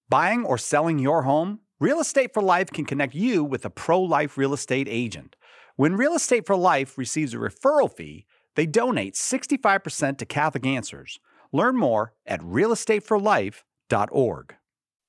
Buying or selling your home? Real Estate for Life can connect you with a pro-life real estate agent. When Real Estate for Life receives a referral fee, they donate 65% to Catholic Answers. Learn more at realestateforlife.org.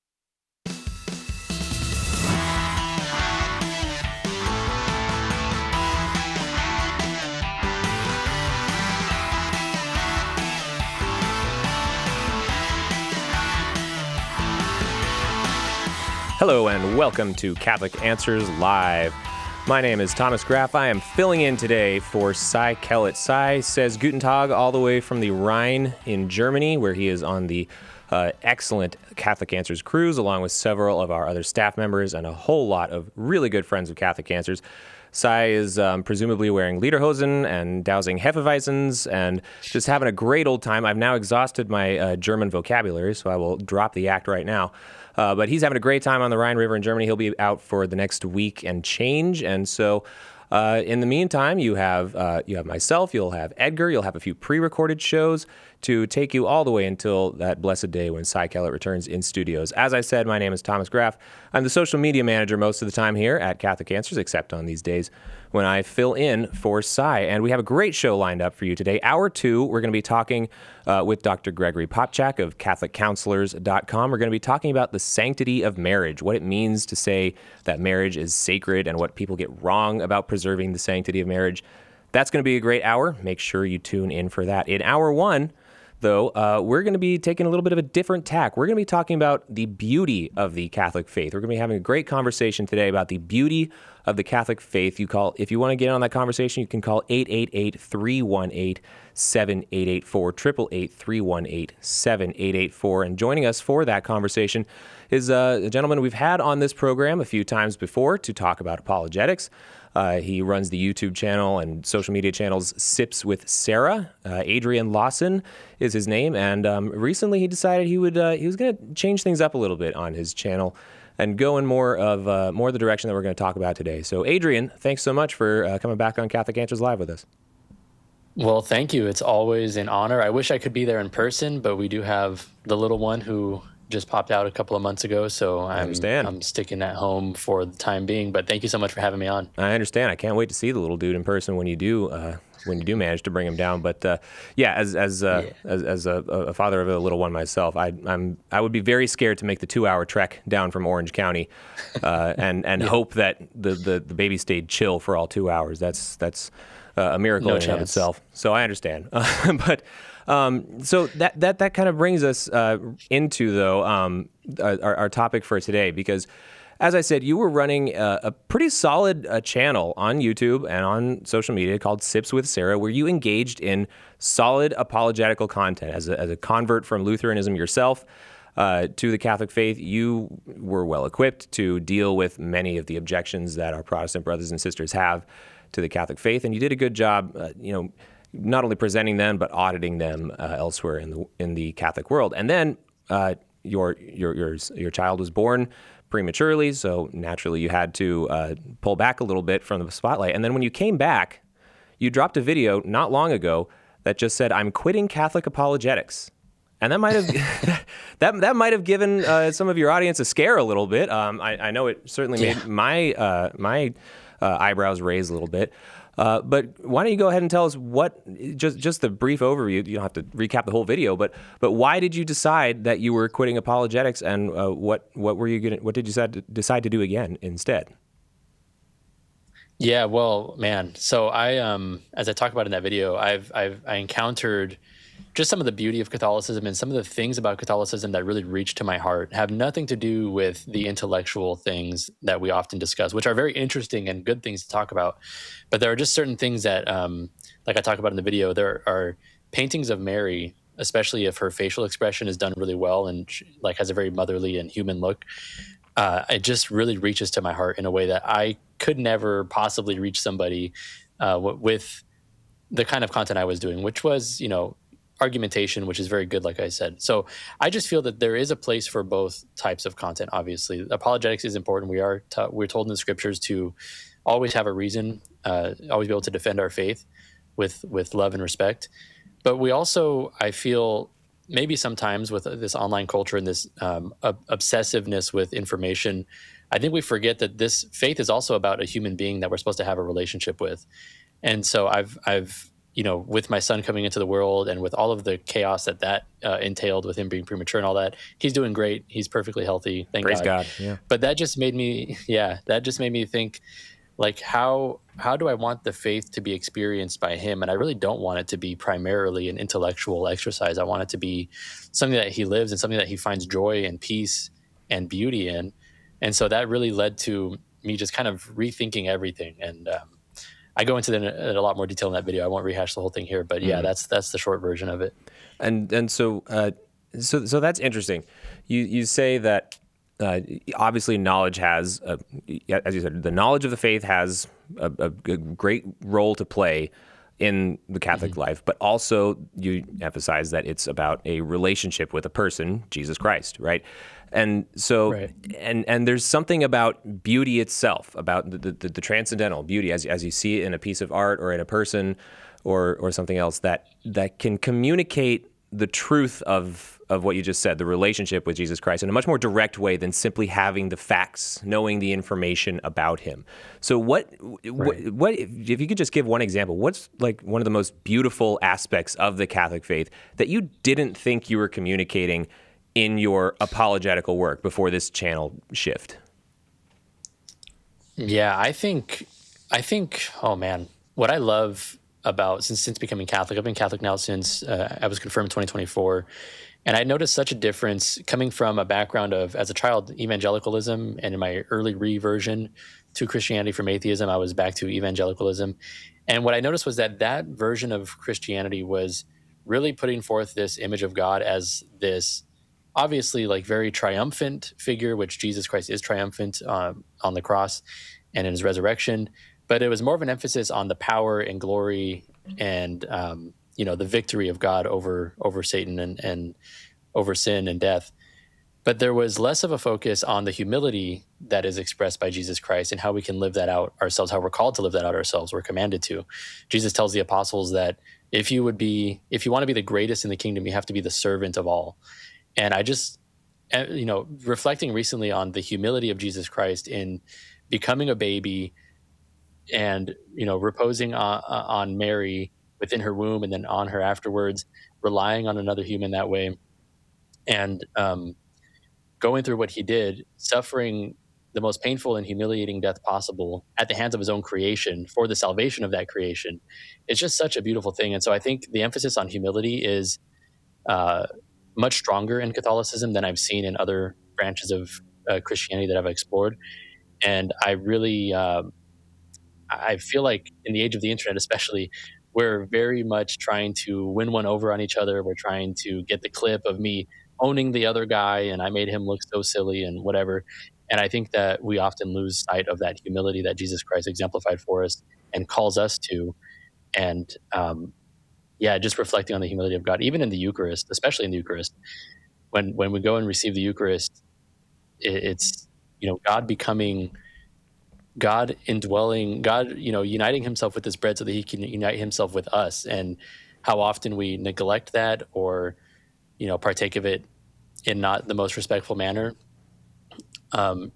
Hello and welcome to Catholic Answers Live. My name is Thomas Graff. I am filling in today for Cy Kellett. Cy says Guten Tag all the way from the Rhine in Germany, where he is on the excellent Catholic Answers cruise, along with several of our other staff members and a whole lot of really good friends of Catholic Answers. Cy is presumably wearing lederhosen and dousing Hefeweizens and just having a great old time. I've now exhausted my German vocabulary, so I will drop the act right now. But he's having a great time on the Rhine River in Germany. He'll be out for the next week and change. And so in the meantime, you have myself, you'll have Edgar, you'll have a few pre-recorded shows to take you all the way until that blessed day when Cy Kellett returns in studios. As I said, my name is Thomas Graff. I'm the social media manager most of the time here at Catholic Answers, except on these days when I fill in for Cy. And we have a great show lined up for you today. Hour 2, we're going to be talking with Dr. Gregory Popcak of CatholicCounselors.com. We're going to be talking about the sanctity of marriage, what it means to say that marriage is sacred and what people get wrong about preserving the sanctity of marriage. That's going to be a great hour. Make sure you tune in for that. In hour 1, though, we're going to be taking a little bit of a different tack. We're going to be talking about the beauty of the Catholic faith. We're going to be having a great conversation today about the beauty of the Catholic faith. If you want to get on that conversation, you can call 888-318-7884, 888-318-7884. And joining us for that conversation is a gentleman we've had on this program a few times before to talk about apologetics. He runs the YouTube channel and social media channels Sips with Sarah. Adrian Lawson is his name, and recently he decided he was going to change things up a little bit on his channel and go in more of the direction that we're going to talk about today. So, Adrian, thanks so much for coming back on Catholic Answers Live with us. Well, thank you. It's always an honor. I wish I could be there in person, but we do have the little one who just popped out a couple of months ago, so I'm sticking at home for the time being. But thank you so much for having me on. I understand. I can't wait to see the little dude in person when you do manage to bring him down. But as a father of a little one myself, I would be very scared to make the 2-hour trek down from Orange County, and hope that the baby stayed chill for all 2 hours. That's a miracle in and of itself. So I understand, but. So that kind of brings us into, though, our topic for today, because, as I said, you were running a pretty solid channel on YouTube and on social media called Sips with Sarah, where you engaged in solid apologetical content. As a convert from Lutheranism yourself to the Catholic faith, you were well equipped to deal with many of the objections that our Protestant brothers and sisters have to the Catholic faith, and you did a good job, not only presenting them, but auditing them elsewhere in the Catholic world. And then your child was born prematurely, so naturally you had to pull back a little bit from the spotlight. And then when you came back, you dropped a video not long ago that just said, "I'm quitting Catholic apologetics." And that might have that might have given some of your audience a scare a little bit. I know it certainly made my eyebrows raise a little bit. But why don't you go ahead and tell us just the brief overview? You don't have to recap the whole video, but why did you decide that you were quitting apologetics, and what did you decide to do again instead? Yeah, well, man. So I, as I talk about in that video, I encountered just some of the beauty of Catholicism, and some of the things about Catholicism that really reach to my heart have nothing to do with the intellectual things that we often discuss, which are very interesting and good things to talk about. But there are just certain things that, like I talk about in the video, there are paintings of Mary, especially if her facial expression is done really well and she, has a very motherly and human look. It just really reaches to my heart in a way that I could never possibly reach somebody with the kind of content I was doing, which was, argumentation, which is very good, like I said. So I just feel that there is a place for both types of content. Obviously, apologetics is important. We're told in the scriptures to always have a reason, always be able to defend our faith with love and respect. But we also, I feel, maybe sometimes with this online culture and this obsessiveness with information, I think we forget that this faith is also about a human being that we're supposed to have a relationship with. And so I've with my son coming into the world and with all of the chaos that entailed with him being premature and all that, he's doing great. He's perfectly healthy. Thank Praise God. God. Yeah. But that just made me think, like, how do I want the faith to be experienced by him? And I really don't want it to be primarily an intellectual exercise. I want it to be something that he lives and something that he finds joy and peace and beauty in. And so that really led to me just kind of rethinking everything. And I go into that in a lot more detail in that video. I won't rehash the whole thing here, but yeah, that's the short version of it. And so that's interesting. You say that obviously knowledge has, as you said, the knowledge of the faith has a great role to play in the Catholic life, but also you emphasize that it's about a relationship with a person, Jesus Christ, right? And so, Right. and there's something about beauty itself, about the transcendental beauty, as you see it in a piece of art or in a person or something else that can communicate the truth of what you just said, the relationship with Jesus Christ, in a much more direct way than simply having the facts, knowing the information about him. So what if you could just give one example, what's like one of the most beautiful aspects of the Catholic faith that you didn't think you were communicating in your apologetical work before this channel shift? Yeah, I think, oh man, what I love about, since becoming Catholic, I've been Catholic now since I was confirmed in 2024. And I noticed such a difference coming from a background of, as a child, evangelicalism, and in my early reversion to Christianity from atheism, I was back to evangelicalism. And what I noticed was that version of Christianity was really putting forth this image of God as this obviously like very triumphant figure, which Jesus Christ is triumphant on the cross and in his resurrection. But it was more of an emphasis on the power and glory and the victory of God over Satan and over sin and death. But there was less of a focus on the humility that is expressed by Jesus Christ and how we can live that out ourselves, how we're called to live that out ourselves, we're commanded to. Jesus tells the apostles that if you want to be the greatest in the kingdom, you have to be the servant of all. And I just, reflecting recently on the humility of Jesus Christ in becoming a baby and, reposing on Mary within her womb and then on her afterwards, relying on another human that way, and going through what he did, suffering the most painful and humiliating death possible at the hands of his own creation for the salvation of that creation. It's just such a beautiful thing. And so I think the emphasis on humility is much stronger in Catholicism than I've seen in other branches of Christianity that I've explored. And I really, I feel like in the age of the internet, especially, we're very much trying to win one over on each other. We're trying to get the clip of me owning the other guy and I made him look so silly and whatever. And I think that we often lose sight of that humility that Jesus Christ exemplified for us and calls us to. And just reflecting on the humility of God, even in the Eucharist, especially in the Eucharist, when we go and receive the Eucharist, it's God becoming, God indwelling, God uniting himself with this bread so that he can unite himself with us. And how often we neglect that or partake of it in not the most respectful manner. I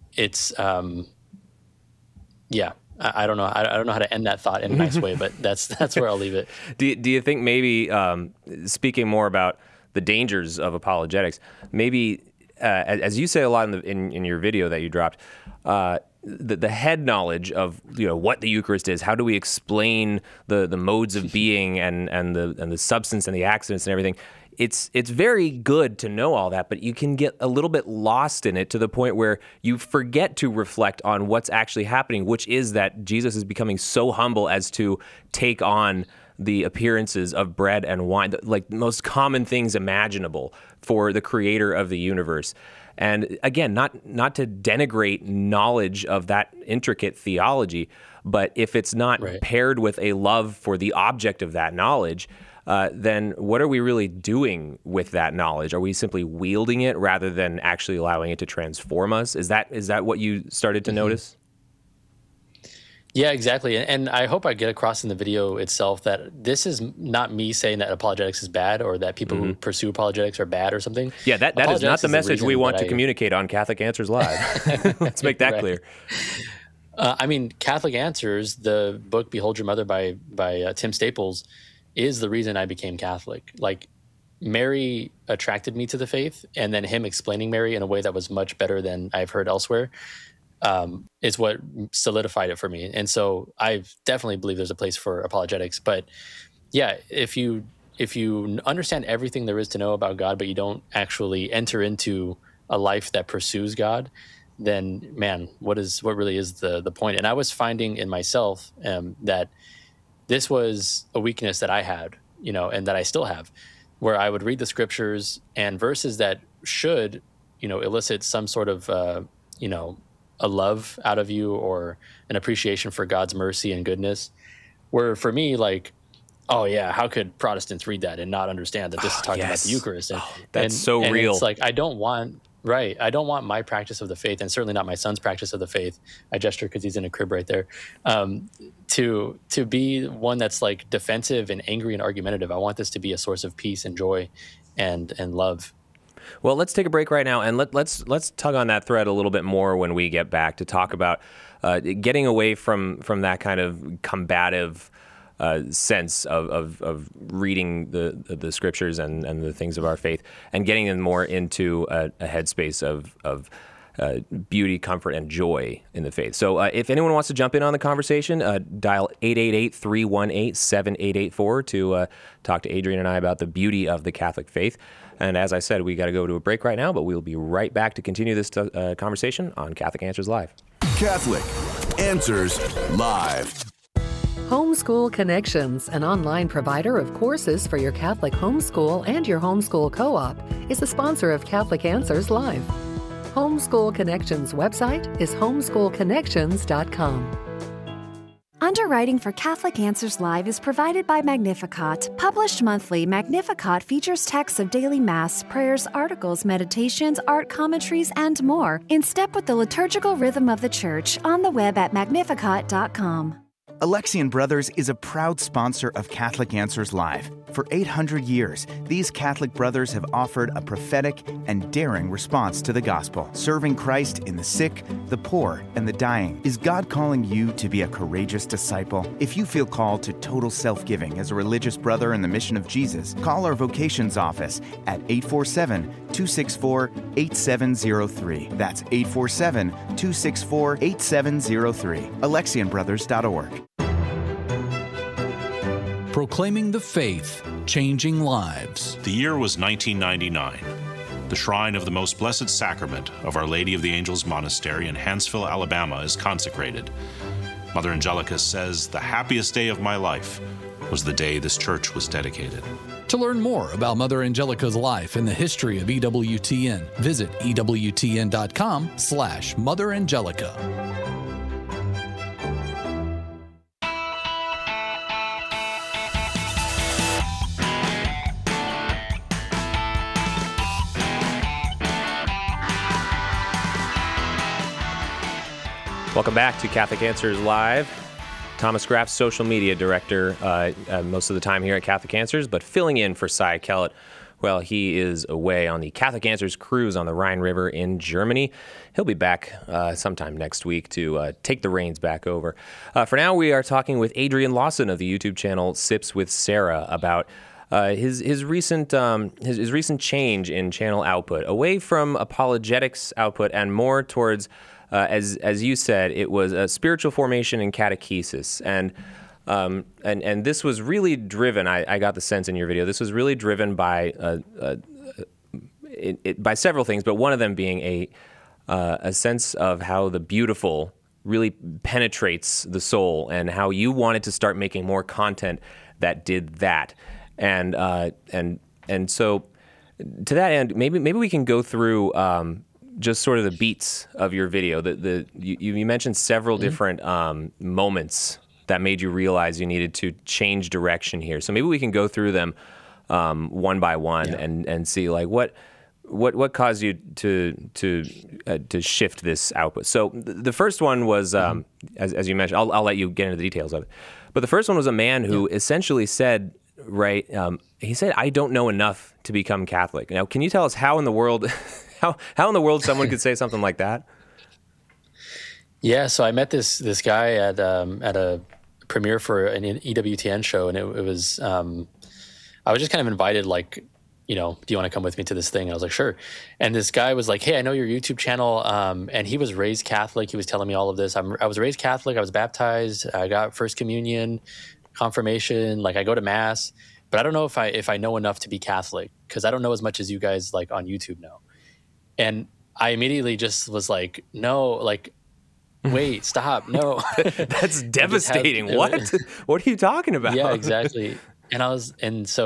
don't know. I don't know how to end that thought in a nice way, but that's where I'll leave it. Do you think maybe, speaking more about the dangers of apologetics, maybe as you say a lot in your video that you dropped, the head knowledge of what the Eucharist is, how do we explain the modes of being and the substance and the accidents and everything? It's very good to know all that, but you can get a little bit lost in it to the point where you forget to reflect on what's actually happening, which is that Jesus is becoming so humble as to take on the appearances of bread and wine, like the most common things imaginable for the creator of the universe. And again, not to denigrate knowledge of that intricate theology, but if it's not paired with a love for the object of that knowledge, then what are we really doing with that knowledge? Are we simply wielding it rather than actually allowing it to transform us? Is that what you started to notice? Yeah, exactly. And I hope I get across in the video itself that this is not me saying that apologetics is bad or that people who pursue apologetics are bad or something. Yeah, that is not the message we want to communicate on Catholic Answers Live. Let's make that clear. I mean, Catholic Answers, the book "Behold Your Mother" by Tim Staples, is the reason I became Catholic. Like, Mary attracted me to the faith, and then him explaining Mary in a way that was much better than I've heard elsewhere is what solidified it for me. And so I definitely believe there's a place for apologetics. But yeah, if you understand everything there is to know about God, but you don't actually enter into a life that pursues God, then man, what really is the point? And I was finding in myself that this was a weakness that I had, and that I still have, where I would read the scriptures and verses that should, elicit some sort of, a love out of you or an appreciation for God's mercy and goodness, were for me like, oh yeah, how could Protestants read that and not understand that this is talking about the Eucharist? And that's so real. It's like, I don't want my practice of the faith, and certainly not my son's practice of the faith. I gesture because he's in a crib right there. To be one that's like defensive and angry and argumentative. I want this to be a source of peace and joy and love. Well, let's take a break right now, and let's tug on that thread a little bit more when we get back to talk about getting away from that kind of combative sense of reading the scriptures and the things of our faith, and getting them more into a headspace of beauty, comfort, and joy in the faith. So if anyone wants to jump in on the conversation, dial 888-318-7884 to talk to Adrian and I about the beauty of the Catholic faith. And as I said, we got to go to a break right now, but we'll be right back to continue this conversation on Catholic Answers Live. Catholic Answers Live. Homeschool Connections, an online provider of courses for your Catholic homeschool and your homeschool co-op, is a sponsor of Catholic Answers Live. Homeschool Connections website is homeschoolconnections.com. Underwriting for Catholic Answers Live is provided by Magnificat. Published monthly, Magnificat features texts of daily Mass, prayers, articles, meditations, art commentaries, and more, in step with the liturgical rhythm of the Church, on the web at magnificat.com. Alexian Brothers is a proud sponsor of Catholic Answers Live. For 800 years, these Catholic brothers have offered a prophetic and daring response to the gospel, serving Christ in the sick, the poor, and the dying. Is God calling you to be a courageous disciple? If you feel called to total self-giving as a religious brother in the mission of Jesus, call our vocations office at 847-264-8703. That's 847-264-8703. AlexianBrothers.org. Proclaiming the faith, changing lives. The year was 1999. The shrine of the Most Blessed Sacrament of Our Lady of the Angels Monastery in Hanceville, Alabama is consecrated. Mother Angelica says, "The happiest day of my life was the day this church was dedicated." To learn more about Mother Angelica's life and the history of EWTN, visit EWTN.com/Mother Angelica. Welcome back to Catholic Answers Live. Thomas Graff, social media director, most of the time here at Catholic Answers, but filling in for Cy Kellett. Well, he is away on the Catholic Answers cruise on the Rhine River in Germany. He'll be back sometime next week to take the reins back over. For now, we are talking with Adrian Lawson of the YouTube channel Sips with Sarah about his recent change in channel output, away from apologetics output and more towards, as you said, it was a spiritual formation and catechesis. And this was really driven, I got the sense in your video, this was really driven by by several things, but one of them being a sense of how the beautiful really penetrates the soul, and how you wanted to start making more content that did that. And so to that end, maybe we can go through just sort of the beats of your video. You mentioned several different moments that made you realize you needed to change direction here. So maybe we can go through them one by one and see like what what caused you to shift this output? So the first one was, as you mentioned, I'll let you get into the details of it. But the first one was a man who essentially said, right? He said, "I don't know enough to become Catholic." Now, can you tell us how in the world, how in the world someone could say something like that? Yeah, so I met this guy at a premiere for an EWTN show, and it was I was just kind of invited, like, you know, do you want to come with me to this thing? And I was like, sure. And this guy was like, hey, I know your YouTube channel. And he was raised Catholic. He was telling me all of this. I was raised Catholic. I was baptized. I got First Communion, confirmation. Like, I go to Mass. But I don't know if I know enough to be Catholic, because I don't know as much as you guys, like, on YouTube know. And I immediately just was like, no, like, wait, stop, no. That's devastating. What are you talking about? Yeah, exactly. So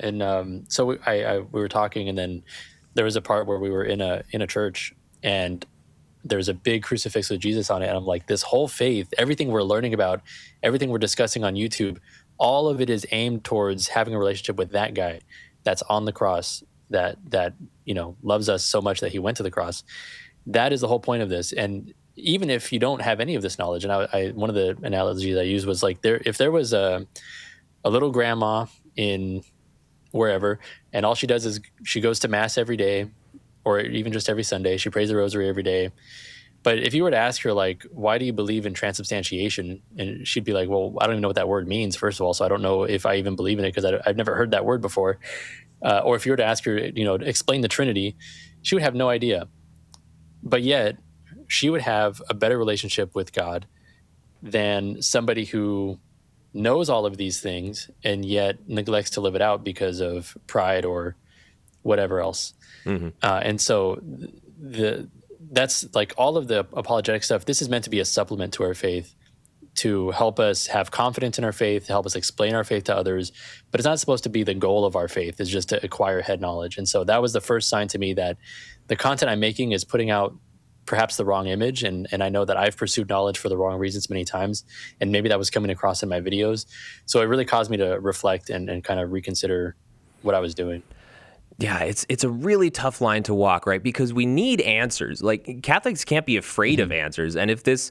we were talking, and then there was a part where we were in a church, and there was a big crucifix with Jesus on it, and I'm like, this whole faith, everything we're learning about, everything we're discussing on YouTube, all of it is aimed towards having a relationship with that guy that's on the cross, that you know, loves us so much that he went to the cross. That is the whole point of this. And even if you don't have any of this knowledge, and I one of the analogies I used was like, if there was a little grandma in wherever, and all she does is she goes to Mass every day, or even just every Sunday. She prays the rosary every day. But if you were to ask her, like, why do you believe in transubstantiation? And she'd be like, well, I don't even know what that word means, first of all, so I don't know if I even believe in it, because I've never heard that word before. Or if you were to ask her, you know, explain the Trinity, she would have no idea. But yet, she would have a better relationship with God than somebody who knows all of these things and yet neglects to live it out because of pride or whatever else. Mm-hmm. And so that's like all of the apologetic stuff. This is meant to be a supplement to our faith, to help us have confidence in our faith, to help us explain our faith to others. But it's not supposed to be the goal of our faith, is just to acquire head knowledge. And so that was the first sign to me that the content I'm making is putting out perhaps the wrong image. And I know that I've pursued knowledge for the wrong reasons many times. And maybe that was coming across in my videos. So it really caused me to reflect and kind of reconsider what I was doing. Yeah, it's a really tough line to walk, right? Because we need answers. Like, Catholics can't be afraid of answers. And if this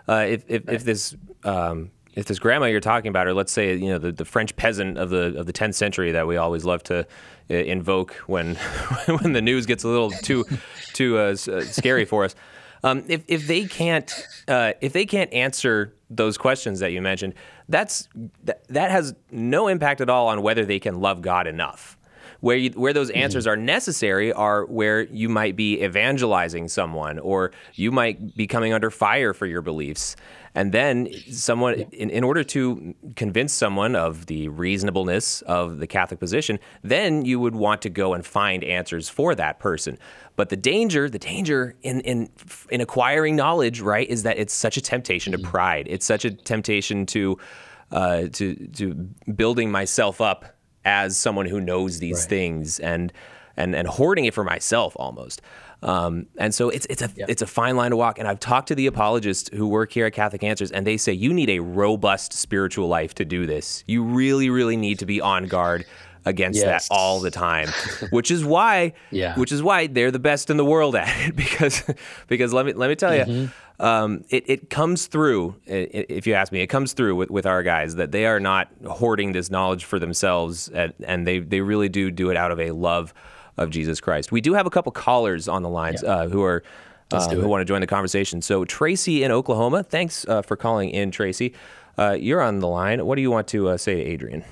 grandma you're talking about, or let's say, you know, the French peasant of the 10th century that we always love to invoke when when the news gets a little too scary for us, if they can't answer those questions that you mentioned, that has no impact at all on whether they can love God enough. Where those answers are necessary are where you might be evangelizing someone, or you might be coming under fire for your beliefs. And then someone, in order to convince someone of the reasonableness of the Catholic position, then you would want to go and find answers for that person. But the danger in acquiring knowledge, right, is that it's such a temptation to pride. It's such a temptation to building myself up as someone who knows these things, and hoarding it for myself almost. And so it's a fine line to walk. And I've talked to the apologists who work here at Catholic Answers, and they say you need a robust spiritual life to do this. You really, really need to be on guard against that all the time, which is why they're the best in the world at it. Because let me tell you, it comes through. If you ask me, it comes through with our guys that they are not hoarding this knowledge for themselves, and they really do it out of a love of Jesus Christ. We do have a couple callers on the lines who want to join the conversation. So Tracy in Oklahoma, thanks for calling in, Tracy. You're on the line. What do you want to say to Adrian?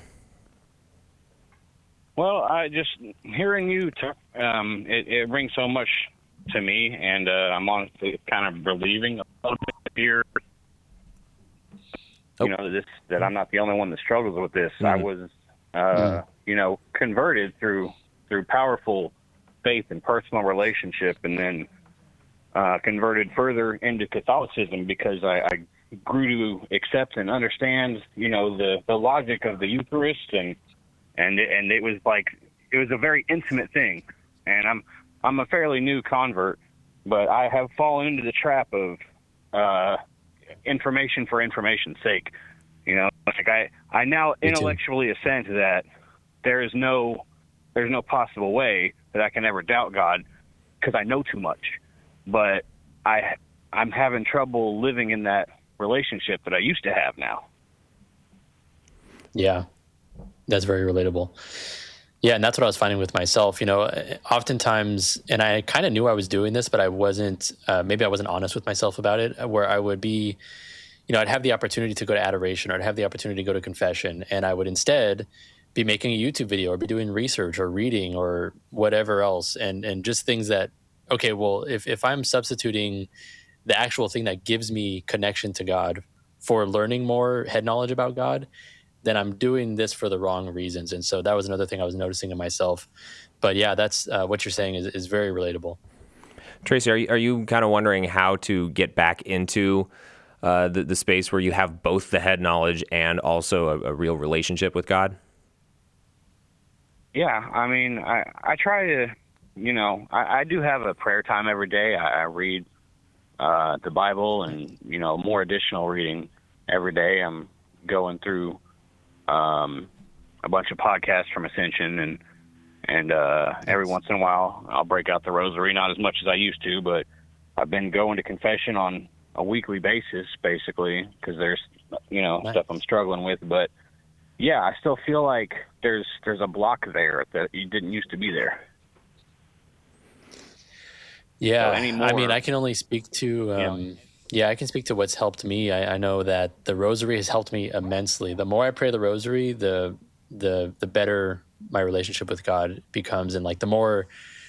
Well, I just hearing you talk, it brings so much to me, and I'm honestly kind of relieving a little bit here. You know, that I'm not the only one that struggles with this. I was, converted through powerful faith and personal relationship, and then converted further into Catholicism because I grew to accept and understand, the logic of the Eucharist, and it was a very intimate thing. And I'm a fairly new convert, but I have fallen into the trap of information for information's sake. I now intellectually assent that there's no possible way that I can ever doubt God because I know too much. But I'm having trouble living in that relationship that I used to have now. Yeah, that's very relatable. Yeah, and that's what I was finding with myself. Oftentimes, and I kind of knew I was doing this, but I wasn't, maybe I wasn't honest with myself about it, where I would be, I'd have the opportunity to go to adoration, or I'd have the opportunity to go to confession, and I would instead be making a YouTube video or be doing research or reading or whatever else. And just things that, okay, well, if I'm substituting the actual thing that gives me connection to God for learning more head knowledge about God, then I'm doing this for the wrong reasons. And so that was another thing I was noticing in myself. But yeah, that's what you're saying is very relatable. Tracy, are you kind of wondering how to get back into the space where you have both the head knowledge and also a real relationship with God? Yeah, I mean, I try to, I do have a prayer time every day. I read the Bible and, more additional reading every day. I'm going through a bunch of podcasts from Ascension, and every once in a while I'll break out the rosary, not as much as I used to, but I've been going to confession on a weekly basis, basically, because there's, Nice. stuff I'm struggling with. But yeah, I still feel like there's a block there that you didn't used to be there. Yeah, So anymore, I mean, I can only speak to, I can speak to what's helped me. I know that the rosary has helped me immensely. The more I pray the rosary, the better my relationship with God becomes. And like the more,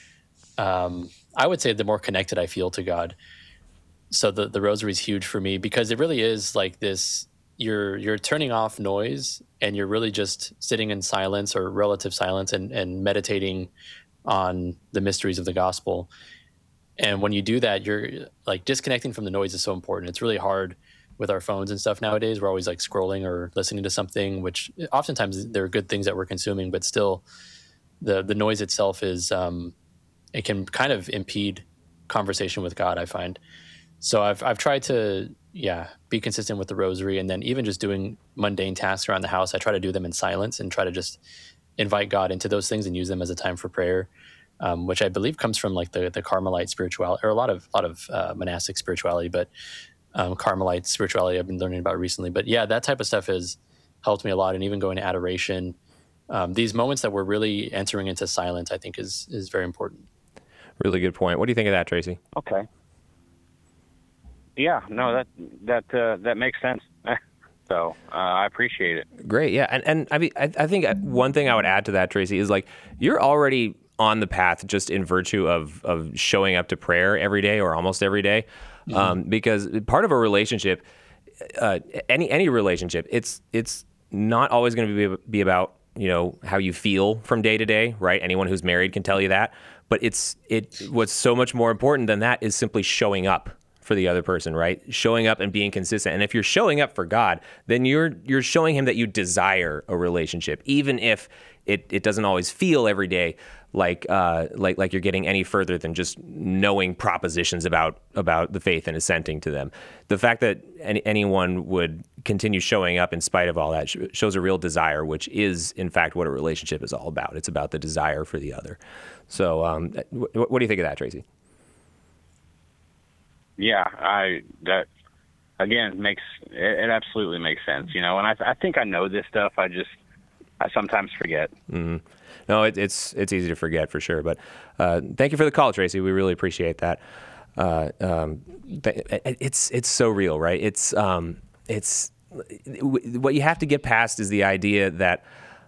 I would say the more connected I feel to God. So the rosary is huge for me because it really is like this, you're turning off noise and you're really just sitting in silence or relative silence and meditating on the mysteries of the gospel. And when you do that, you're like disconnecting from the noise is so important. It's really hard with our phones and stuff nowadays. We're always like scrolling or listening to something, which oftentimes there are good things that we're consuming, but still the noise itself is, it can kind of impede conversation with God, I find. So I've tried to, be consistent with the rosary, and then even just doing mundane tasks around the house, I try to do them in silence and try to just invite God into those things and use them as a time for prayer. Which I believe comes from like the Carmelite spirituality, or a lot of monastic spirituality, but Carmelite spirituality I've been learning about recently. But yeah, that type of stuff has helped me a lot, and even going to adoration. These moments that we're really entering into silence, I think, is very important. Really good point. What do you think of that, Tracy? Okay. Yeah, no, that makes sense. So I appreciate it. Great, yeah, and I mean, I think one thing I would add to that, Tracy, is like you're already on the path just in virtue of showing up to prayer every day or almost every day, because part of a relationship, any relationship, it's not always going to be about how you feel from day to day, right? Anyone who's married can tell you that, but what's so much more important than that is simply showing up for the other person, right? Showing up and being consistent. And if you're showing up for God, then you're showing him that you desire a relationship, even if it doesn't always feel every day like you're getting any further than just knowing propositions about the faith and assenting to them. The fact that anyone would continue showing up in spite of all that shows a real desire, which is in fact what a relationship is all about. It's about the desire for the other. So what do you think of that, Tracy? Yeah, that again it absolutely makes sense, and I think I know this stuff. I sometimes forget. Mm-hmm. No, it's easy to forget for sure. But thank you for the call, Tracy. We really appreciate that. It's so real, right? It's what you have to get past is the idea that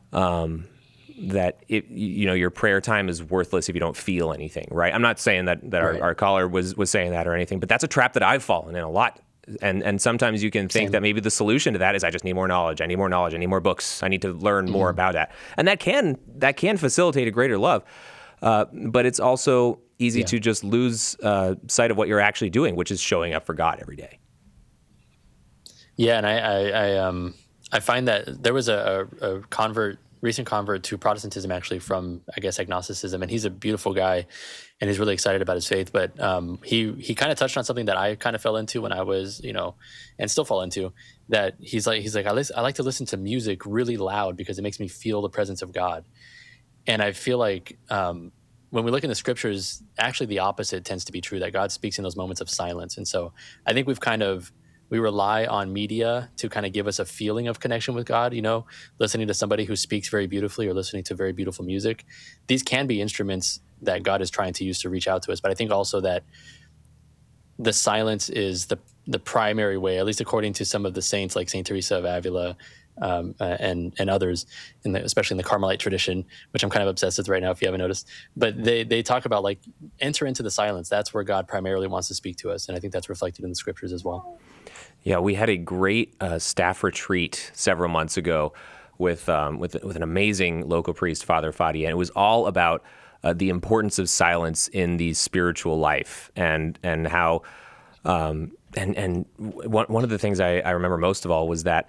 your prayer time is worthless if you don't feel anything, right? I'm not saying that right. our caller was saying that or anything, but that's a trap that I've fallen in a lot. And sometimes you can think that maybe the solution to that is I just need more knowledge. I need more knowledge. I need more books. I need to learn more about that. And that can facilitate a greater love. But it's also easy to just lose sight of what you're actually doing, which is showing up for God every day. Yeah, and I find that there was a recent convert to Protestantism, actually from, I guess, agnosticism, and he's a beautiful guy, and he's really excited about his faith. But he kind of touched on something that I kind of fell into when I was, and still fall into. That he's like I like to listen to music really loud because it makes me feel the presence of God, and I feel like when we look in the scriptures, actually the opposite tends to be true, that God speaks in those moments of silence. And so I think we rely on media to kind of give us a feeling of connection with God, listening to somebody who speaks very beautifully or listening to very beautiful music. These can be instruments that God is trying to use to reach out to us. But I think also that the silence is the primary way, at least according to some of the saints like St. Teresa of Avila, and others, especially in the Carmelite tradition, which I'm kind of obsessed with right now, if you haven't noticed. But they talk about like enter into the silence. That's where God primarily wants to speak to us, and I think that's reflected in the scriptures as well. Yeah, we had a great staff retreat several months ago with an amazing local priest, Father Fadi, and it was all about the importance of silence in the spiritual life, and how and one of the things I remember most of all was that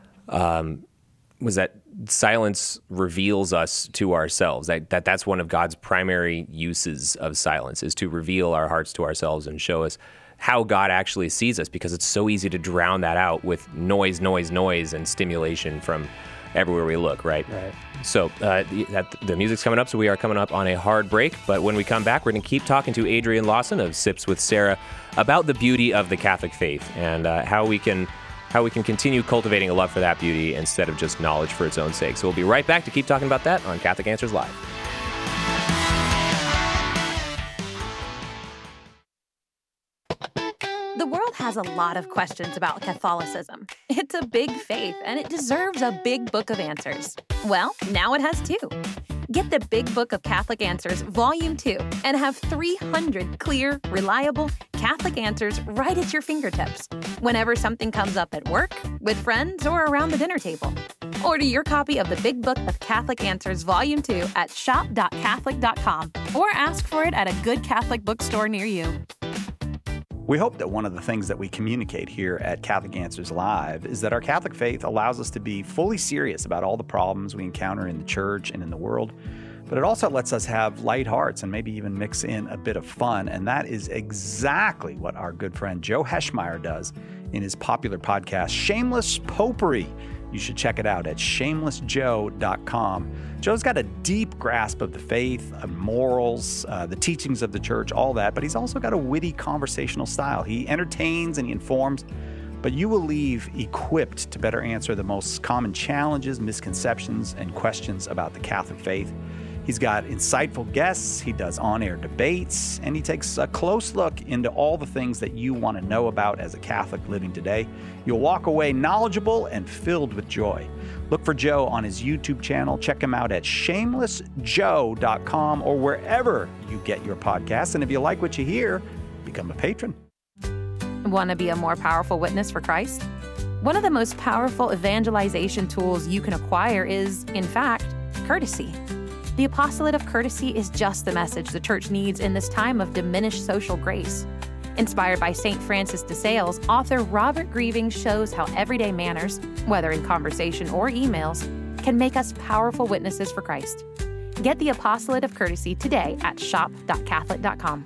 silence reveals us to ourselves. That's one of God's primary uses of silence, is to reveal our hearts to ourselves and show us how God actually sees us, because it's so easy to drown that out with noise, and stimulation from everywhere we look, right? Right. So the music's coming up, so we are coming up on a hard break. But when we come back, we're going to keep talking to Adrian Lawson of Sips with Sarah about the beauty of the Catholic faith and how we can continue cultivating a love for that beauty instead of just knowledge for its own sake. So we'll be right back to keep talking about that on Catholic Answers Live. The world has a lot of questions about Catholicism. It's a big faith, and it deserves a big book of answers. Well, now it has two. Get the Big Book of Catholic Answers, Volume 2, and have 300 clear, reliable Catholic answers right at your fingertips whenever something comes up at work, with friends, or around the dinner table. Order your copy of the Big Book of Catholic Answers, Volume 2 at shop.catholic.com or ask for it at a good Catholic bookstore near you. We hope that one of the things that we communicate here at Catholic Answers Live is that our Catholic faith allows us to be fully serious about all the problems we encounter in the church and in the world, but it also lets us have light hearts and maybe even mix in a bit of fun, and that is exactly what our good friend Joe Heschmeyer does in his popular podcast, Shameless Popery. You should check it out at shamelessjoe.com. Joe's got a deep grasp of the faith, morals, the teachings of the church, all that, but he's also got a witty conversational style. He entertains and he informs, but you will leave equipped to better answer the most common challenges, misconceptions, and questions about the Catholic faith. He's got insightful guests, he does on-air debates, and he takes a close look into all the things that you want to know about as a Catholic living today. You'll walk away knowledgeable and filled with joy. Look for Joe on his YouTube channel. Check him out at shamelessjoe.com or wherever you get your podcasts. And if you like what you hear, become a patron. Want to be a more powerful witness for Christ? One of the most powerful evangelization tools you can acquire is, in fact, courtesy. The apostolate of courtesy is just the message the church needs in this time of diminished social grace. Inspired by St. Francis de Sales, author Robert Grieving shows how everyday manners, whether in conversation or emails, can make us powerful witnesses for Christ. Get the apostolate of courtesy today at shop.catholic.com.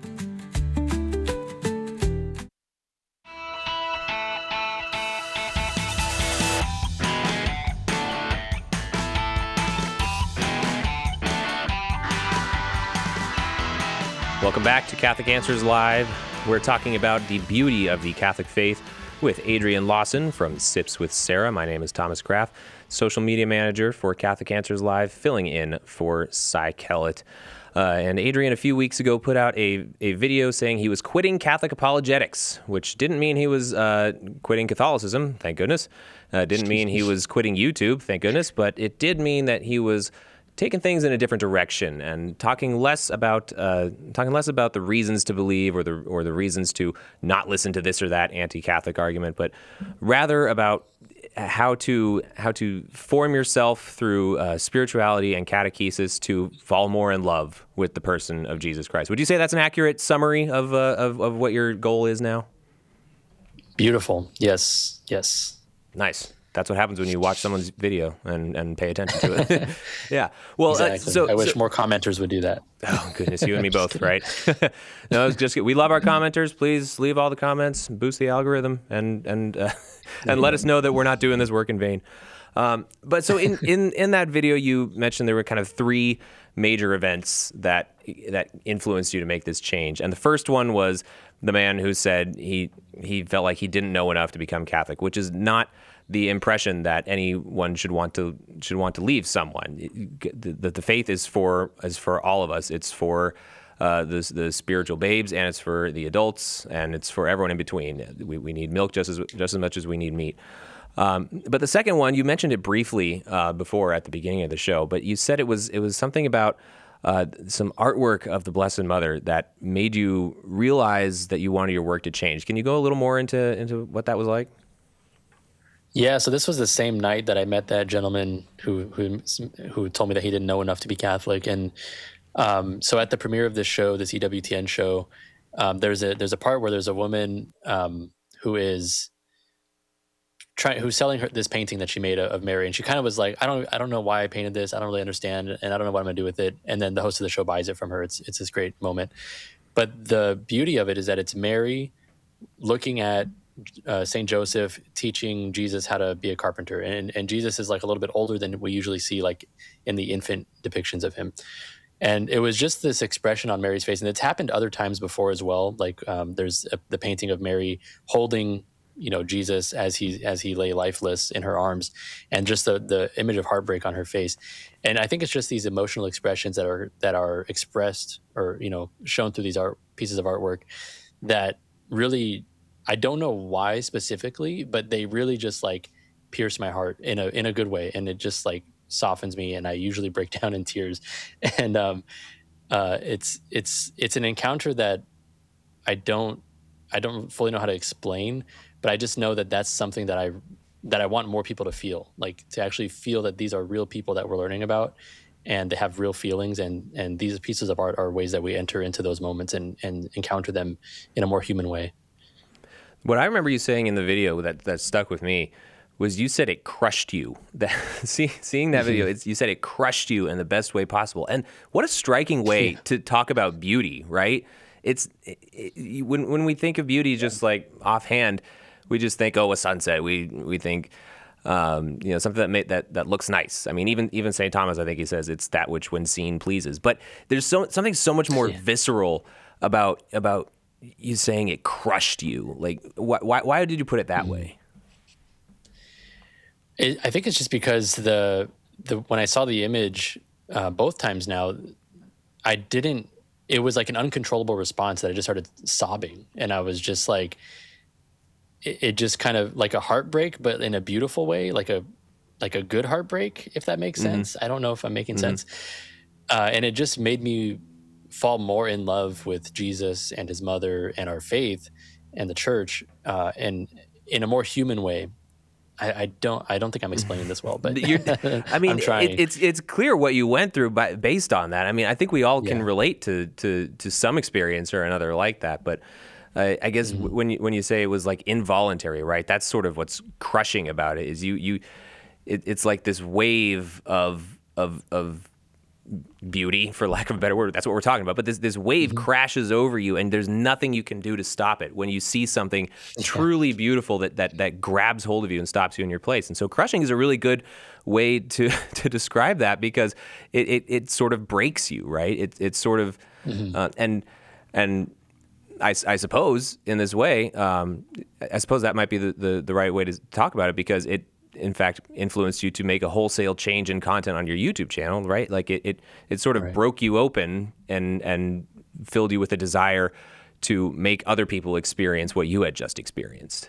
Welcome back to Catholic Answers Live. We're talking about the beauty of the Catholic faith with Adrian Lawson from Sips with Sarah. My name is Thomas Graff, social media manager for Catholic Answers Live, filling in for Cy Kellett. And Adrian, a few weeks ago, put out a video saying he was quitting Catholic apologetics, which didn't mean he was quitting Catholicism, thank goodness. Didn't mean he was quitting YouTube, thank goodness. But it did mean that he was taking things in a different direction and talking less about the reasons to believe or the reasons to not listen to this or that anti-Catholic argument, but rather about how to form yourself through spirituality and catechesis to fall more in love with the person of Jesus Christ. Would you say that's an accurate summary of what your goal is now? Beautiful. Yes. Nice. That's what happens when you watch someone's video and pay attention to it. Yeah. Well, exactly. I wish more commenters would do that. Oh, goodness. You and me both, right? No, it's just we love our commenters. Please leave all the comments, boost the algorithm, and let us know that we're not doing this work in vain. But so in that video, you mentioned there were kind of three major events that influenced you to make this change. And the first one was the man who said he felt like he didn't know enough to become Catholic, which is not the impression that anyone should want to leave someone. The faith is for all of us. It's for the spiritual babes, and it's for the adults, and it's for everyone in between. We need milk just as much as we need meat. But the second one, you mentioned it briefly before at the beginning of the show, but you said it was something about some artwork of the Blessed Mother that made you realize that you wanted your work to change. Can you go a little more into what that was like? Yeah, so this was the same night that I met that gentleman who told me that he didn't know enough to be Catholic. And so at the premiere of this show, this EWTN show, there's a part where there's a woman who's selling this painting that she made of Mary, and she kind of was like, I don't know why I painted this. I don't really understand, and I don't know what I'm gonna do with it. And then the host of the show buys it from her. It's this great moment. But the beauty of it is that it's Mary looking at St. Joseph teaching Jesus how to be a carpenter. And Jesus is like a little bit older than we usually see like in the infant depictions of him. And it was just this expression on Mary's face. And it's happened other times before as well. Like there's the painting of Mary holding, Jesus as he lay lifeless in her arms, and just the image of heartbreak on her face. And I think it's just these emotional expressions that are expressed or, shown through these pieces of artwork that really, I don't know why specifically, but they really just like pierce my heart in a good way, and it just like softens me, and I usually break down in tears. And it's an encounter that I don't fully know how to explain, but I just know that that's something that I want more people to feel, like to actually feel that these are real people that we're learning about, and they have real feelings, and these pieces of art are ways that we enter into those moments and encounter them in a more human way. What I remember you saying in the video that stuck with me was you said it crushed you. Seeing that video, you said it crushed you in the best way possible. And what a striking way to talk about beauty, right? When we think of beauty just like offhand, we just think, a sunset. We think something that looks nice. I mean, even St. Thomas, I think he says it's that which when seen pleases. But there's something so much more visceral about you saying it crushed you. Like, why did you put it that way? I think it's just because when I saw the image both times now, it was like an uncontrollable response that I just started sobbing, and I was just like, it just kind of like a heartbreak, but in a beautiful way, like a good heartbreak, if that makes sense. I don't know if I'm making sense. And it just made me fall more in love with Jesus and his mother and our faith and the church, and in a more human way. I don't think I'm explaining this well, but I mean, I'm trying. It's clear what you went through based on that. I mean, I think we all can relate to some experience or another like that. But I guess when you say it was like involuntary, right? That's sort of what's crushing about it. Is it's like this wave of beauty, for lack of a better word. That's what we're talking about. But this wave crashes over you, and there's nothing you can do to stop it when you see something truly beautiful that grabs hold of you and stops you in your place. And so crushing is a really good way to describe that, because it sort of breaks you, right? It's sort of and I suppose in this way, I suppose that might be the right way to talk about it, because it in fact influenced you to make a wholesale change in content on your YouTube channel, right? Like it sort of broke you open and filled you with a desire to make other people experience what you had just experienced.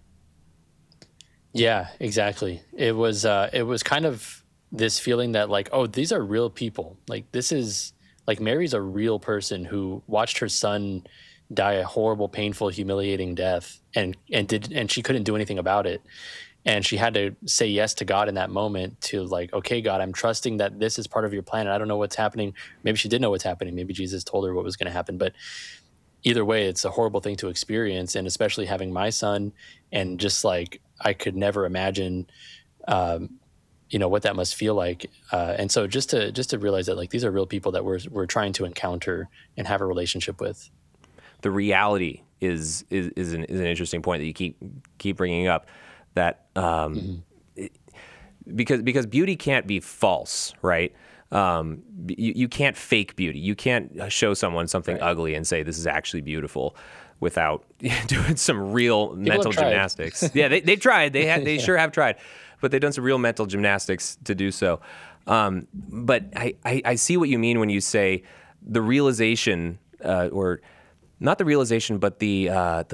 Yeah, exactly. It was kind of this feeling that like, these are real people. Like this is like Mary's a real person who watched her son die a horrible, painful, humiliating death, and she couldn't do anything about it. And she had to say yes to God in that moment, to like, okay, God, I'm trusting that this is part of your plan. And I don't know what's happening. Maybe she did know what's happening. Maybe Jesus told her what was going to happen. But either way, it's a horrible thing to experience. And especially having my son, and just like, I could never imagine, what that must feel like. And so just to realize that like, these are real people that we're trying to encounter and have a relationship with. The reality is an interesting point that you keep bringing up. That because beauty can't be false, right? You can't fake beauty. You can't show someone something ugly and say this is actually beautiful without doing some real mental gymnastics. Yeah, they tried. They sure have tried, but they've done some real mental gymnastics to do so. But I see what you mean when you say the realization, or not the realization, but the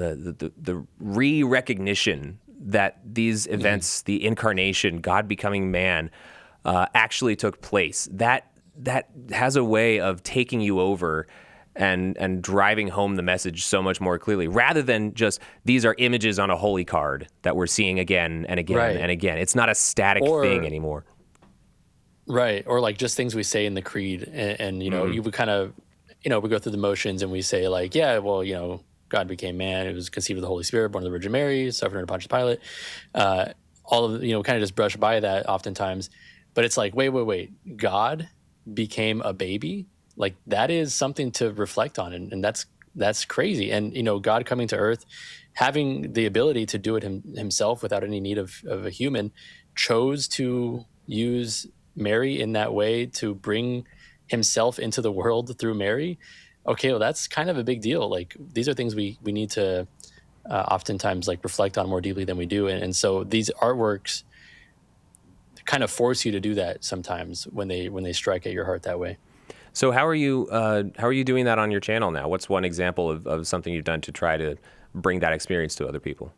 re-recognition that these events, the incarnation, God becoming man, actually took place. That has a way of taking you over and driving home the message so much more clearly, rather than just these are images on a holy card that we're seeing again and again and again. It's not a static thing anymore. Right. Or like just things we say in the creed, and you know, you would kind of, you know, we go through the motions and we say like, yeah, well, you know, God became man. It was conceived of the Holy Spirit, born of the Virgin Mary, suffered under Pontius Pilate. All of, you know, kind of just brush by that oftentimes. But it's like, wait. God became a baby? Like that is something to reflect on. And that's crazy. And, you know, God coming to earth, having the ability to do it himself without any need of a human, chose to use Mary in that way to bring himself into the world through Mary. Okay, well, that's kind of a big deal. Like these are things we need to oftentimes like reflect on more deeply than we do. And so these artworks kind of force you to do that sometimes when they strike at your heart that way. So how are you doing that on your channel now? What's one example of something you've done to try to bring that experience to other people?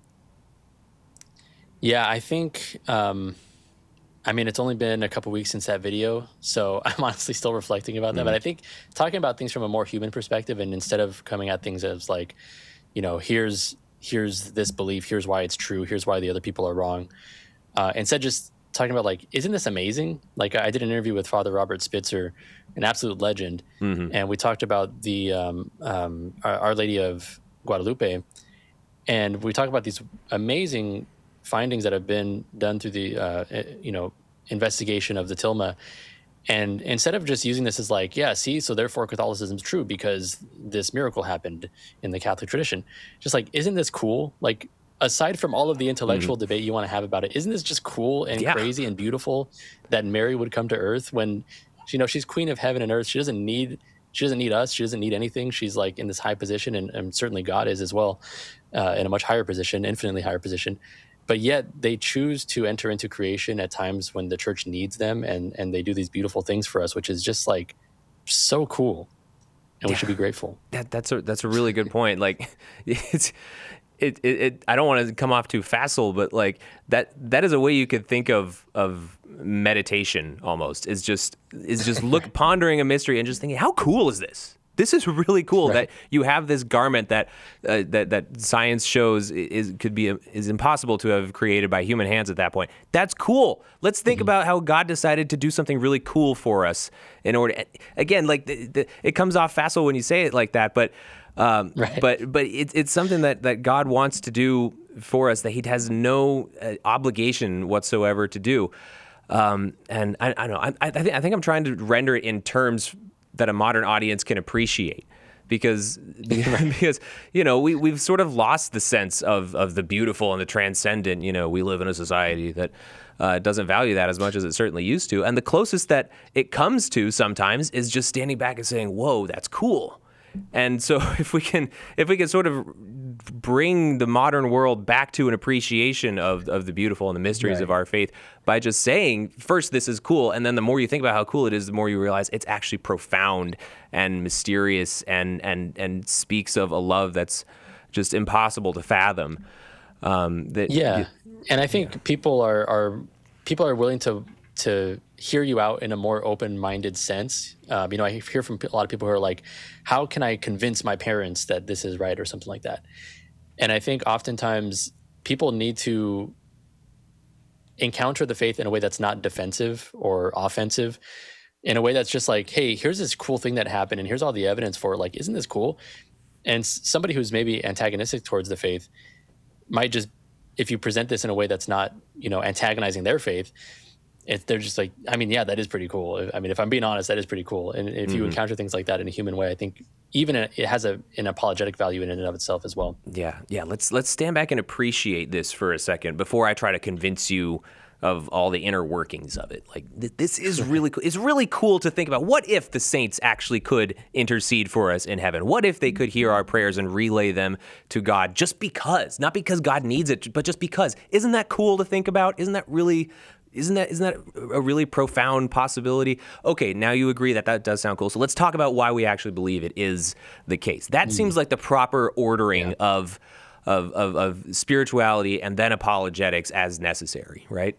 Yeah, I think, I mean, it's only been a couple weeks since that video, so I'm honestly still reflecting about that. But I think talking about things from a more human perspective, and instead of coming at things as like, you know, here's this belief, here's why it's true, here's why the other people are wrong. Instead, just talking about like, isn't this amazing? Like I did an interview with Father Robert Spitzer, an absolute legend, and we talked about the Our Lady of Guadalupe, and we talk about these amazing findings that have been done through the you know, investigation of the tilma. And instead of just using this as like, yeah, see, so therefore Catholicism is true because this miracle happened in the Catholic tradition, just like, isn't this cool? Like aside from all of the intellectual debate you want to have about it, isn't this just cool and crazy and beautiful that Mary would come to earth when, you know, she's queen of heaven and earth. She doesn't need us. She doesn't need anything. She's like in this high position, and certainly God is as well, in a much higher position, infinitely higher position. But yet they choose to enter into creation at times when the church needs them, and they do these beautiful things for us, which is just like so cool, and we should be grateful. That's a really good point. Like I don't want to come off too facile, but like that is a way you could think of meditation almost, is just pondering a mystery and just thinking, how cool is this? This is really cool that you have this garment that science shows is impossible to have created by human hands at that point. That's cool. Let's think about how God decided to do something really cool for us in order. Again, like it comes off facile when you say it like that, but it's something that God wants to do for us that He has no obligation whatsoever to do. And I don't know. I think I'm trying to render it in terms that a modern audience can appreciate, because you know, we've sort of lost the sense of the beautiful and the transcendent. You know, we live in a society that doesn't value that as much as it certainly used to, and the closest that it comes to sometimes is just standing back and saying, "Whoa, that's cool." And so if we can sort of bring the modern world back to an appreciation of the beautiful and the mysteries of our faith by just saying, first, this is cool, and then the more you think about how cool it is, the more you realize it's actually profound and mysterious and speaks of a love that's just impossible to fathom. And I think people are willing to hear you out in a more open-minded sense. You know, I hear from a lot of people who are like, how can I convince my parents that this is right or something like that? And I think oftentimes people need to encounter the faith in a way that's not defensive or offensive, in a way that's just like, hey, here's this cool thing that happened and here's all the evidence for it. Like, isn't this cool? And somebody who's maybe antagonistic towards the faith might just, if you present this in a way that's not, you know, antagonizing their faith, they're just like, I mean, yeah, that is pretty cool. I mean, if I'm being honest, that is pretty cool. And if you encounter things like that in a human way, I think even it has an apologetic value in and of itself as well. Yeah. Let's stand back and appreciate this for a second before I try to convince you of all the inner workings of it. Like this is really cool. It's really cool to think about. What if the saints actually could intercede for us in heaven? What if they could hear our prayers and relay them to God just because, not because God needs it, but just because? Isn't that cool to think about? Isn't that a really profound possibility? Okay, now you agree that does sound cool. So let's talk about why we actually believe it is the case. That seems like the proper ordering of spirituality and then apologetics as necessary, right?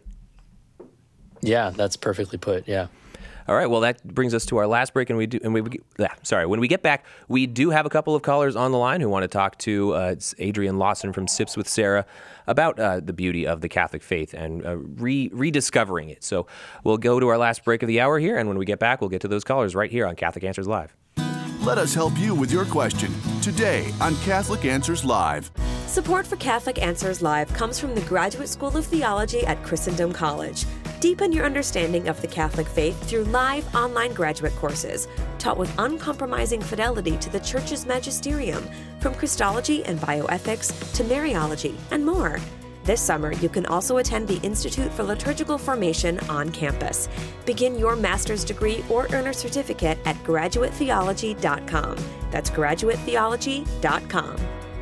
Yeah, that's perfectly put. Yeah. All right. Well, that brings us to our last break, when we get back, we do have a couple of callers on the line who want to talk to it's Adrian Lawson from Sips with Sarah about the beauty of the Catholic faith and rediscovering it. So we'll go to our last break of the hour here, and when we get back, we'll get to those callers right here on Catholic Answers Live. Let us help you with your question today on Catholic Answers Live. Support for Catholic Answers Live comes from the Graduate School of Theology at Christendom College. Deepen your understanding of the Catholic faith through live online graduate courses, taught with uncompromising fidelity to the Church's magisterium, from Christology and bioethics to Mariology and more. This summer, you can also attend the Institute for Liturgical Formation on campus. Begin your master's degree or earn a certificate at graduatetheology.com. That's graduatetheology.com.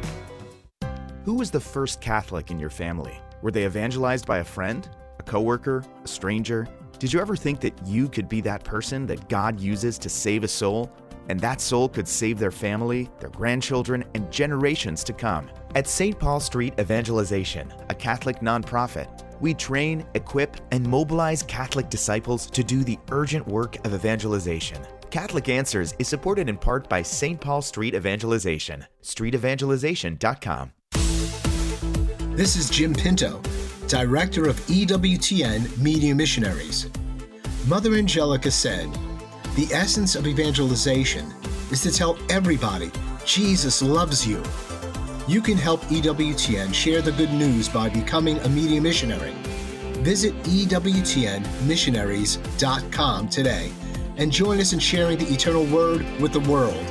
Who was the first Catholic in your family? Were they evangelized by a friend, a coworker, a stranger? Did you ever think that you could be that person that God uses to save a soul? And that soul could save their family, their grandchildren, and generations to come. At St. Paul Street Evangelization, a Catholic nonprofit, we train, equip, and mobilize Catholic disciples to do the urgent work of evangelization. Catholic Answers is supported in part by St. Paul Street Evangelization, streetevangelization.com. This is Jim Pinto, Director of EWTN Media Missionaries. Mother Angelica said, "The essence of evangelization is to tell everybody Jesus loves you." You can help EWTN share the good news by becoming a media missionary. Visit EWTNmissionaries.com today and join us in sharing the eternal word with the world.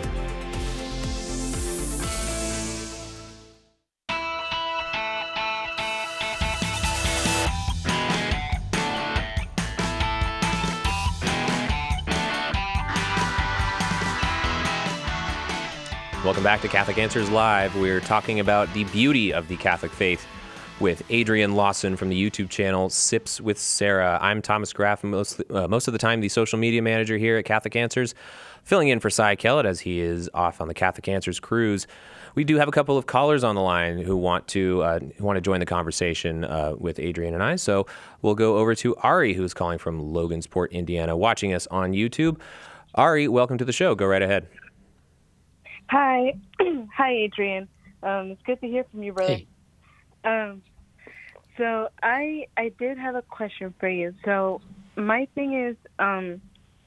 Welcome back to Catholic Answers Live. We're talking about the beauty of the Catholic faith with Adrian Lawson from the YouTube channel Sips with Sarah. I'm Thomas Graff, most of the time the social media manager here at Catholic Answers, filling in for Cy Kellett as he is off on the Catholic Answers cruise. We do have a couple of callers on the line who want to join the conversation with Adrian and I. So we'll go over to Ari, who's calling from Logansport, Indiana, watching us on YouTube. Ari, welcome to the show. Go right ahead. Hi. Hi, Adrian. It's good to hear from you, brother. Hey. So I did have a question for you. So my thing is, I've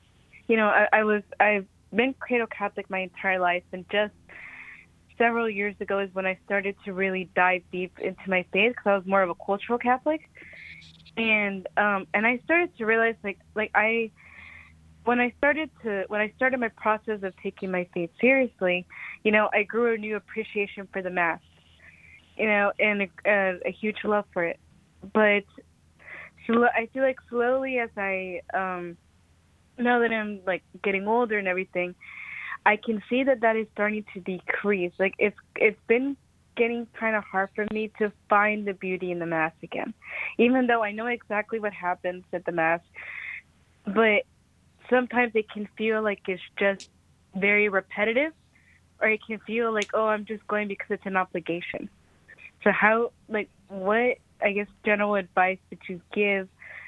been cradle Catholic my entire life, and just several years ago is when I started to really dive deep into my faith, because I was more of a cultural Catholic, and I started to realize when I started my process of taking my faith seriously, I grew a new appreciation for the Mass, and a huge love for it. But I feel like slowly, as I now that I'm like getting older and everything, I can see that is starting to decrease. Like it's been getting kind of hard for me to find the beauty in the Mass again, even though I know exactly what happens at the Mass, but sometimes it can feel like it's just very repetitive, or it can feel like, oh, I'm just going because it's an obligation. So what, I guess, general advice would you give,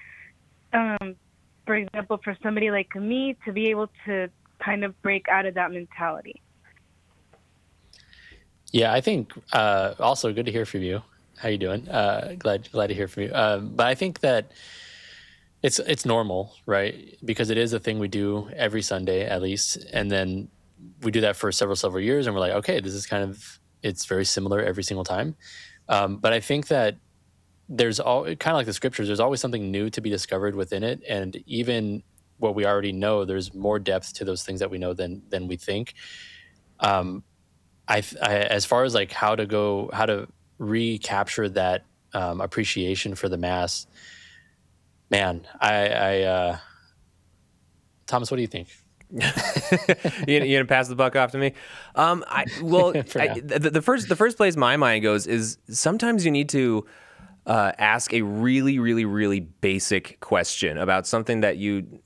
for example, for somebody like me to be able to kind of break out of that mentality? Yeah, I think also good to hear from you. How you doing? Glad to hear from you. But I think that it's normal, right? Because it is a thing we do every Sunday at least, and then we do that for several years, and we're like, okay, this is it's very similar every single time. But I think that there's kind of like the scriptures. There's always something new to be discovered within it, and even what we already know, there's more depth to those things that we know than we think. As far as like how to recapture that appreciation for the Mass, Man, Thomas, what do you think? You gonna pass the buck off to me? The first place my mind goes is sometimes you need to ask a really, really, really basic question about something that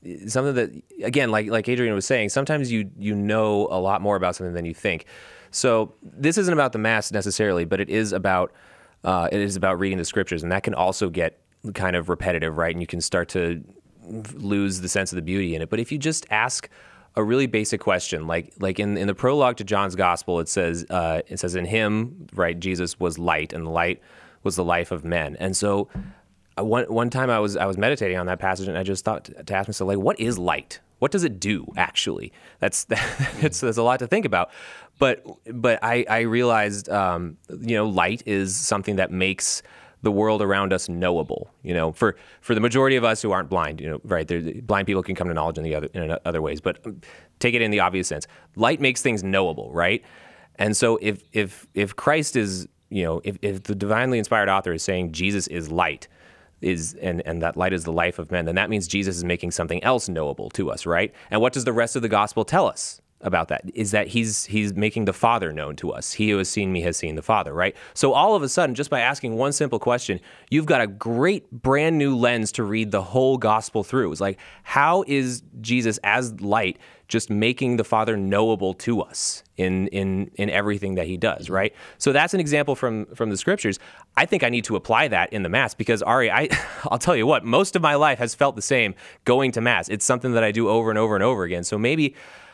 again, like Adrian was saying, sometimes you know a lot more about something than you think. So this isn't about the Mass necessarily, but it is about reading the Scriptures, and that can also get kind of repetitive, right? And you can start to lose the sense of the beauty in it. But if you just ask a really basic question, like in the prologue to John's Gospel, it says in him, right, Jesus was light, and the light was the life of men. And so one time I was meditating on that passage, and I just thought to ask myself, like, what is light? What does it do, actually? There's a lot to think about. But I realized, light is something that makes the world around us knowable. For the majority of us who aren't blind, right? Blind people can come to knowledge in other ways, but take it in the obvious sense. Light makes things knowable, right? And so if Christ is, if the divinely inspired author is saying Jesus is light, and that light is the life of men, then that means Jesus is making something else knowable to us, right? And what does the rest of the gospel tell us about that? Is that he's making the Father known to us. He who has seen me has seen the Father, right? So all of a sudden, just by asking one simple question, you've got a great brand new lens to read the whole gospel through. It's like, how is Jesus as light just making the Father knowable to us in everything that he does, right? So that's an example from the Scriptures. I think I need to apply that in the Mass because, Ari, I'll tell you what, most of my life has felt the same going to Mass. It's something that I do over and over and over again. So maybe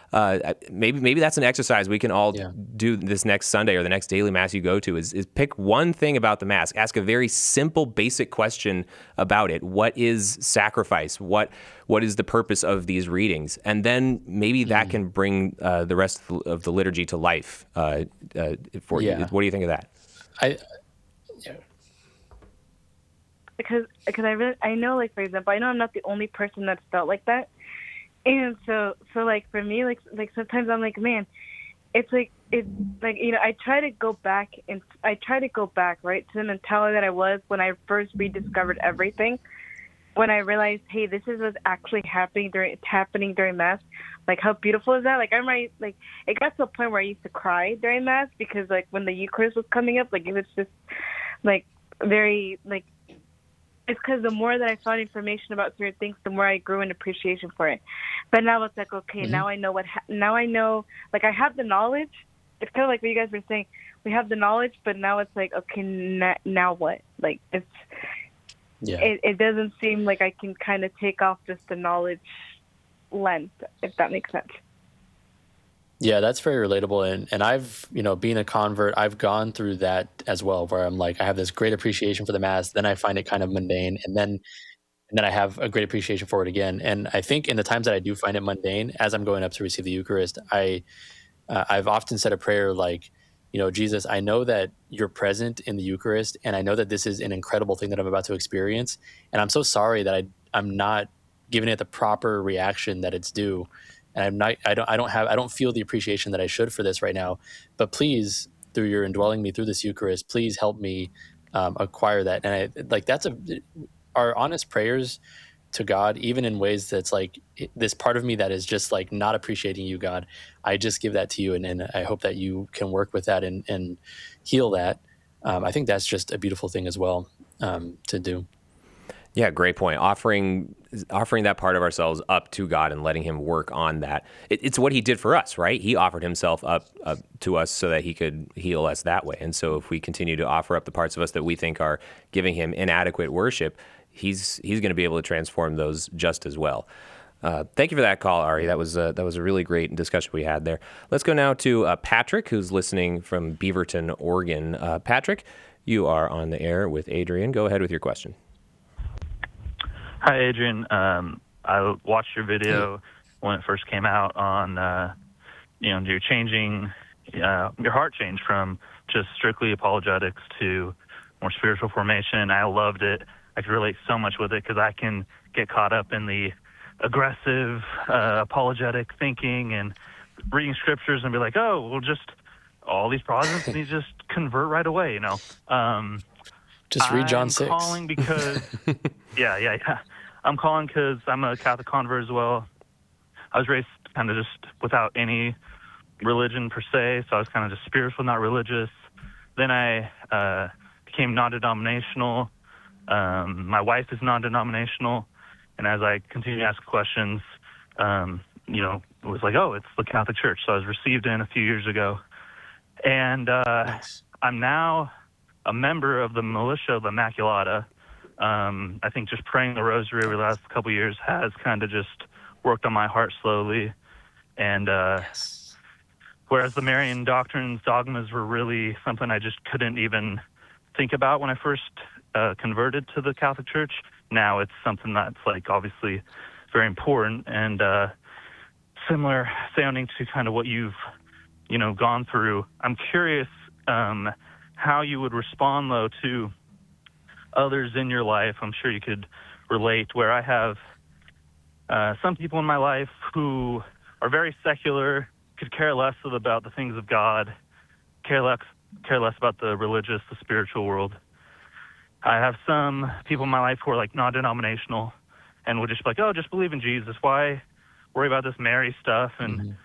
that's an exercise we can all do this next Sunday or the next daily Mass you go to is pick one thing about the Mass. Ask a very simple, basic question about it. What is sacrifice? What is the purpose of these readings? And then maybe that can bring the rest of the liturgy to life for you. What do you think of that? Because I know, like, for example, I know I'm not the only person that's felt like that. And so like for me, like sometimes I'm like, man, it's like I try to go back right to the mentality that I was when I first rediscovered everything. When I realized, hey, this is what's actually happening during Mass. Like, how beautiful is that? Like, it got to a point where I used to cry during Mass because, like, when the Eucharist was coming up, like, it was just like very like. It's because the more that I found information about certain things, the more I grew in appreciation for it. But now it's like, okay, now I know now I know, like, I have the knowledge. It's kind of like what you guys were saying. We have the knowledge, but now it's like, okay, now what? Like, it doesn't seem like I can kind of take off just the knowledge lens, if that makes sense. Yeah, that's very relatable. And I've, being a convert, I've gone through that as well, where I'm like, I have this great appreciation for the Mass. Then I find it kind of mundane. And then I have a great appreciation for it again. And I think in the times that I do find it mundane, as I'm going up to receive the Eucharist, I've often said a prayer like, Jesus, I know that you're present in the Eucharist. And I know that this is an incredible thing that I'm about to experience. And I'm so sorry that I'm not giving it the proper reaction that it's due. And I don't feel the appreciation that I should for this right now, but please, through your indwelling me through this Eucharist, please help me acquire that. And that's our honest prayers to God, even in ways that's like this part of me that is just like not appreciating you, God. I just give that to you, and I hope that you can work with that and heal that. I think that's just a beautiful thing as well to do. Yeah, great point. Offering that part of ourselves up to God and letting him work on that. It's what he did for us, right? He offered himself up to us so that he could heal us that way. And so if we continue to offer up the parts of us that we think are giving him inadequate worship, he's going to be able to transform those just as well. Thank you for that call, Ari. That was a really great discussion we had there. Let's go now to Patrick, who's listening from Beaverton, Oregon. Patrick, you are on the air with Adrian. Go ahead with your question. Hi, Adrian. I watched your video when it first came out on, you're changing, your heart changed from just strictly apologetics to more spiritual formation. I loved it. I could relate so much with it because I can get caught up in the aggressive, apologetic thinking and reading scriptures and be like, oh, well, just all these Protestants need to just convert right away, Just read John 6. I'm calling because, yeah. I'm calling because I'm a Catholic convert as well. I was raised kind of just without any religion per se, so I was kind of just spiritual, not religious. Then I became non-denominational. My wife is non-denominational, and as I continued to ask questions, it was like, oh, it's the Catholic Church. So I was received in a few years ago, and Nice. I'm now a member of the Militia of Immaculata. I think just praying the rosary over the last couple of years has kind of just worked on my heart slowly. And whereas the Marian doctrines, dogmas were really something I just couldn't even think about when I first converted to the Catholic Church, now it's something that's like obviously very important and similar sounding to kind of what you've, gone through. I'm curious how you would respond, though, to others in your life. I'm sure you could relate, where I have some people in my life who are very secular, could care less about the things of God, care less about the religious, the spiritual world. I have some people in my life who are like non-denominational and would just be like, oh, just believe in Jesus. Why worry about this Mary stuff? And,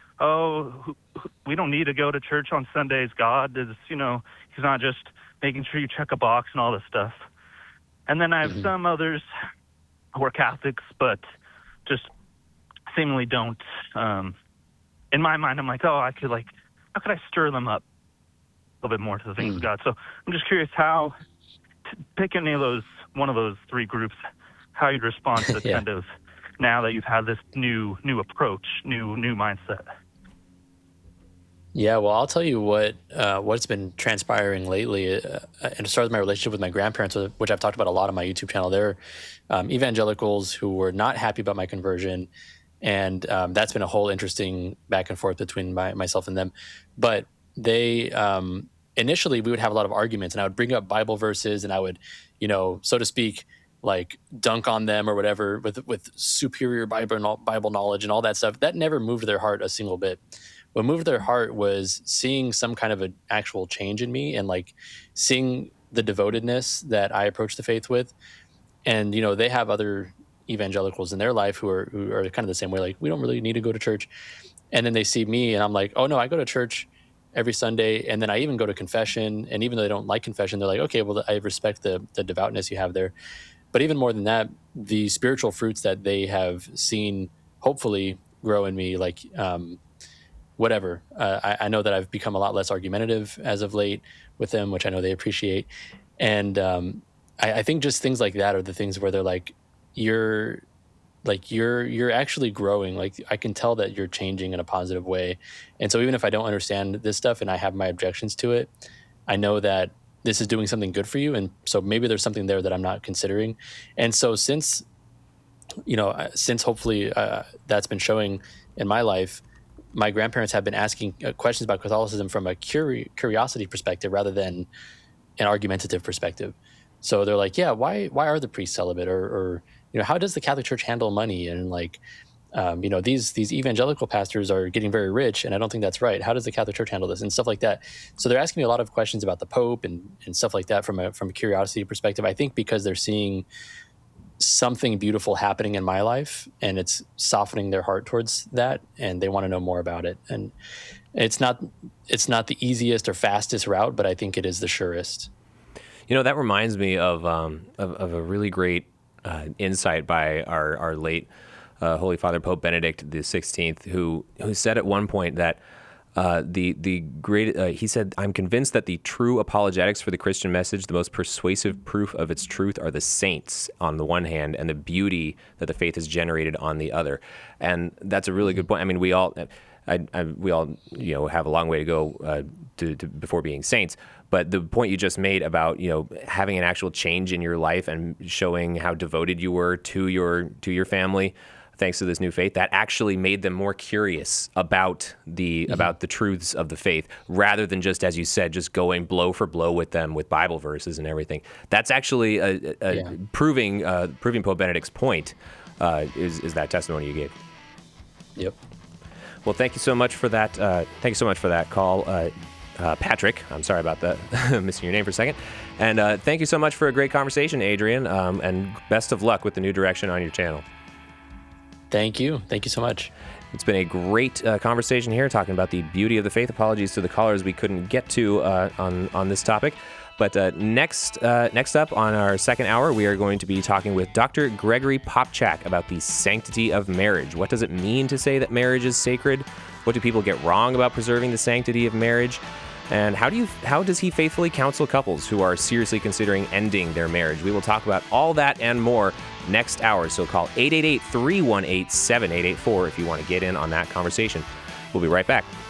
we don't need to go to church on Sundays. God is, he's not just making sure you check a box and all this stuff. And then I have some others who are Catholics, but just seemingly don't. In my mind, I'm like, how could I stir them up a little bit more to the things of God? So I'm just curious how, pick one of those three groups, how you'd respond to kind of now that you've had this new approach, new mindset. Yeah, well, I'll tell you what's been transpiring lately. And it started with my relationship with my grandparents, which I've talked about a lot on my YouTube channel. They're evangelicals who were not happy about my conversion, and that's been a whole interesting back and forth between myself and them. But they initially we would have a lot of arguments, and I would bring up Bible verses, and I would, so to speak, like dunk on them or whatever with superior Bible knowledge and all that stuff. That never moved their heart a single bit. What moved their heart was seeing some kind of an actual change in me and like seeing the devotedness that I approach the faith with. And, they have other evangelicals in their life who are kind of the same way. Like, we don't really need to go to church. And then they see me and I'm like, oh no, I go to church every Sunday. And then I even go to confession. And even though they don't like confession, they're like, okay, well, I respect the devoutness you have there. But even more than that, the spiritual fruits that they have seen hopefully grow in me, like, whatever. I know that I've become a lot less argumentative as of late with them, which I know they appreciate. And I think just things like that are the things where they're like, you're actually growing. Like, I can tell that you're changing in a positive way. And so even if I don't understand this stuff and I have my objections to it, I know that this is doing something good for you. And so maybe there's something there that I'm not considering. And so since hopefully that's been showing in my life, my grandparents have been asking questions about Catholicism from a curiosity perspective rather than an argumentative perspective. So they're like, yeah, why are the priests celibate? Or how does the Catholic Church handle money? And like, these evangelical pastors are getting very rich, and I don't think that's right. How does the Catholic Church handle this? And stuff like that. So they're asking me a lot of questions about the Pope and stuff like that from a curiosity perspective. I think because they're seeing something beautiful happening in my life and it's softening their heart towards that, and they want to know more about it. And it's not the easiest or fastest route, but I think it is the surest. That reminds me of a really great insight by our late Holy Father Pope Benedict XVI, who said at one point that he said, "I'm convinced that the true apologetics for the Christian message, the most persuasive proof of its truth, are the saints on the one hand, and the beauty that the faith has generated on the other." And that's a really good point. I mean, we all have a long way to go to before being saints. But the point you just made about having an actual change in your life and showing how devoted you were to your family, thanks to this new faith, that actually made them more curious about the truths of the faith, rather than just, as you said, just going blow for blow with them with Bible verses and everything. That's actually proving Pope Benedict's point. Is that testimony you gave? Yep. Well, thank you so much for that. Thank you so much for that call. Patrick. I'm sorry about that, missing your name for a second. And thank you so much for a great conversation, Adrian, and best of luck with the new direction on your channel. Thank you. Thank you so much. It's been a great conversation here, talking about the beauty of the faith. Apologies to the callers we couldn't get to on this topic. But next up on our second hour, we are going to be talking with Dr. Gregory Popcak about the sanctity of marriage. What does it mean to say that marriage is sacred? What do people get wrong about preserving the sanctity of marriage? And how does he faithfully counsel couples who are seriously considering ending their marriage? We will talk about all that and more next hour. So call 888-318-7884 if you want to get in on that conversation. We'll be right back.